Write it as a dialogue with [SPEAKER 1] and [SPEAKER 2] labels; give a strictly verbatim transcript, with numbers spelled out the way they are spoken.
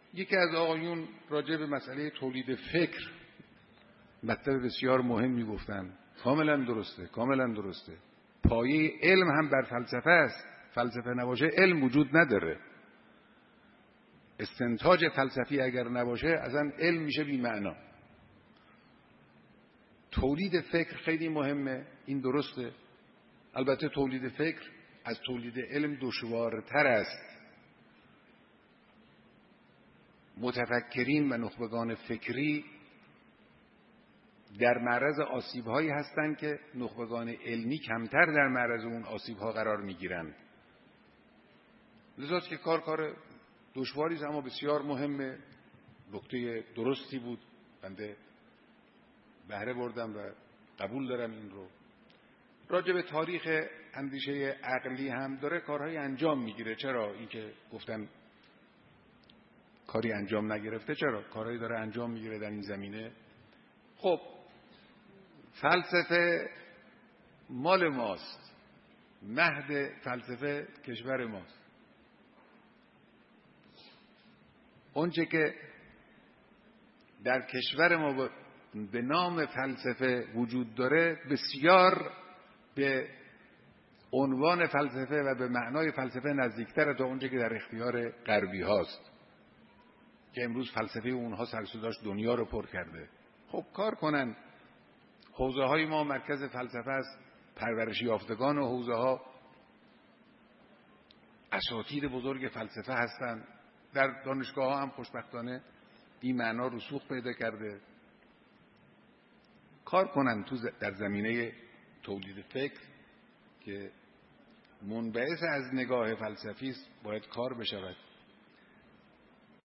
[SPEAKER 1] یکی از آقایون راجع به مسئله تولید فکر مطلب بسیار مهمی گفتن. کاملا درسته، کاملا درسته. پایه علم هم بر فلسفه است. فلسفه نباشه علم وجود نداره. استنتاج فلسفی اگر نباشه اصلا علم میشه بی معنا. تولید فکر خیلی مهمه، این درسته. البته تولید فکر از تولید علم دشوارتر است. متفکرین و نخبگان فکری در معرض آسیب‌هایی هستند که نخبگان علمی کمتر در معرض اون آسیب‌ها قرار می‌گیرند. لذا که کار کار دشواری است اما بسیار مهمه. نکته درستی بود، بنده بهره بردم و قبول دارم این رو. راجع به تاریخ اندیشه عقلی هم داره کارهای انجام میگیره. چرا؟ این که گفتن کاری انجام نگرفته، چرا؟ کارهایی داره انجام میگیره در این زمینه. خب فلسفه مال ماست، مهد فلسفه کشور ماست. اونچه که در کشور ما به نام فلسفه وجود داره بسیار به عنوان فلسفه و به معنای فلسفه نزدیکتره تا اونچه که در اختیار غربی هاست که امروز فلسفه اونها سر و صداش دنیا رو پر کرده. خب کار کنن. حوزه های ما مرکز فلسفه است، پرورش یافتگان و حوزه ها اساتید بزرگ فلسفه هستند. در دانشگاه ها هم خوشبختانه این معنا رسوخ پیدا کرده. کار کنن تو در زمینه تولید فکر که منبعث از نگاه فلسفی است، باید کار بشود.